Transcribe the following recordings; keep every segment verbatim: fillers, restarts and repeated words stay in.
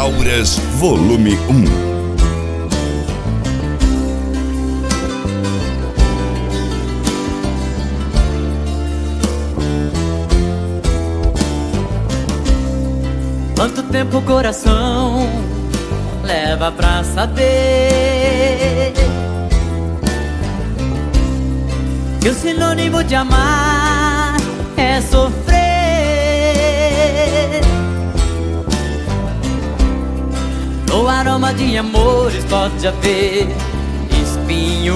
Auras Volume um. Quanto tempo o coração leva pra saber que o sinônimo de amar é sofrer? No aroma de amores pode haver espinhos.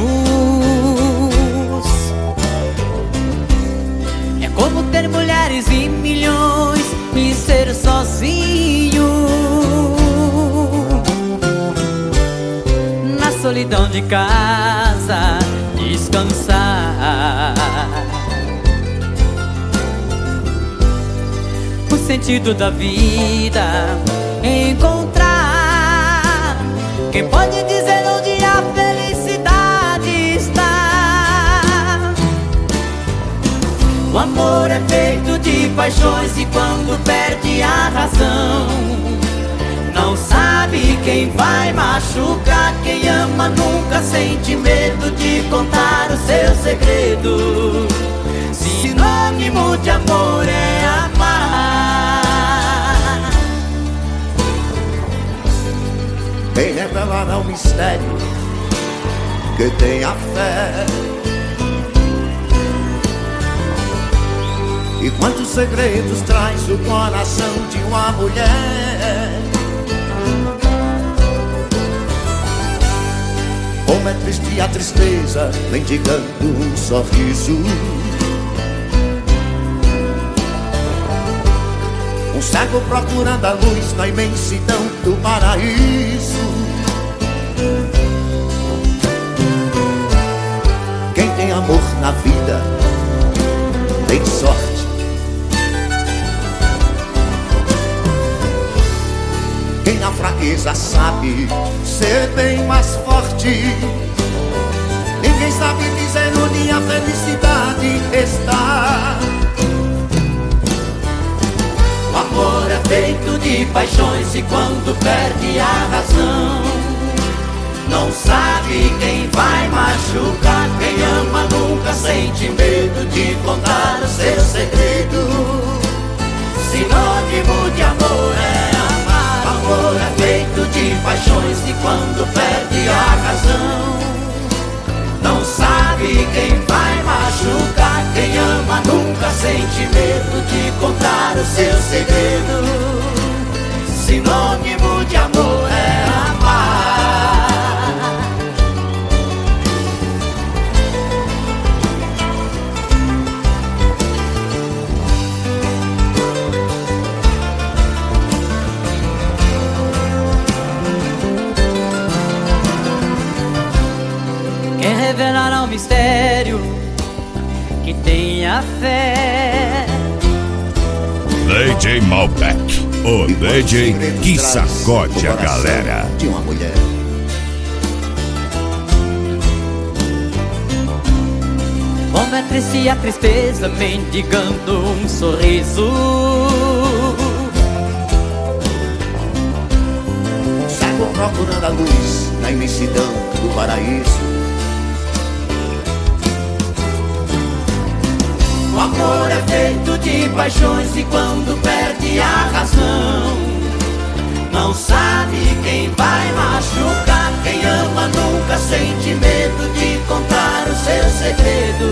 É como ter mulheres e milhões e ser sozinho na solidão de casa, descansar. O sentido da vida encontrar. Quem pode dizer onde a felicidade está? O amor é feito de paixões e quando perde a razão, não sabe quem vai machucar. Quem ama nunca sente medo de contar o seu segredo. Sinônimo de amor é amar. Quem revelará o mistério que tem a fé? E quantos segredos traz o coração de uma mulher? Como é triste a tristeza, mendigando um sorriso. Um cego procurando a luz na imensidão do paraíso. Quem tem amor na vida tem sorte. Quem na fraqueza sabe ser bem mais forte. Ninguém sabe dizer onde a felicidade está. O amor é feito de paixões e quando perde a razão, não sabe quem vai machucar. Quem ama nunca sente medo de contar o seu segredo. Sinônimo de amor é amar. O amor é feito de paixões e quando perde a razão, não sabe quem vai machucar. Quem ama nunca sente medo de contar o seu segredo. Sinônimo de amor é amar. Quem revelará o mistério que tem a fé? D J Malbec, o D J que sacode a galera. De uma mulher. Como é triste a tristeza, mendigando um sorriso. Cego procurando a luz na imensidão do paraíso. O amor é feito de paixões e quando perde a razão, não sabe quem vai machucar. Quem ama nunca sente medo de contar o seu segredo.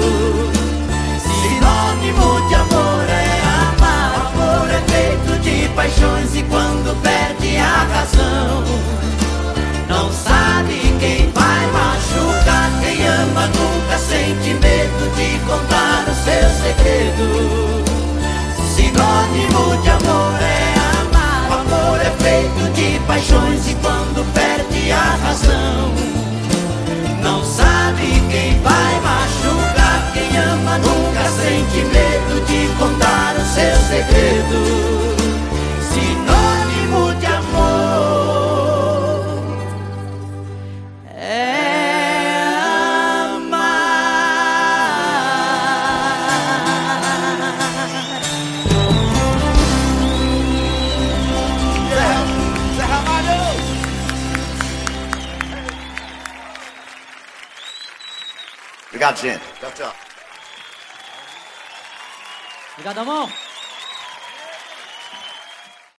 Sinônimo de amor é amar. O amor é feito de paixões e quando perde a razão, não sabe quem vai machucar. Quem ama nunca sente medo de contar o seu segredo. Sinônimo de amor é amar. O amor é feito de paixões e quando perde a razão, não sabe quem vai machucar. Quem ama nunca sente medo de contar o seu segredo. Sinônimo de amor é amar. Obrigado, gente. Tchau, tchau. Obrigado, amor.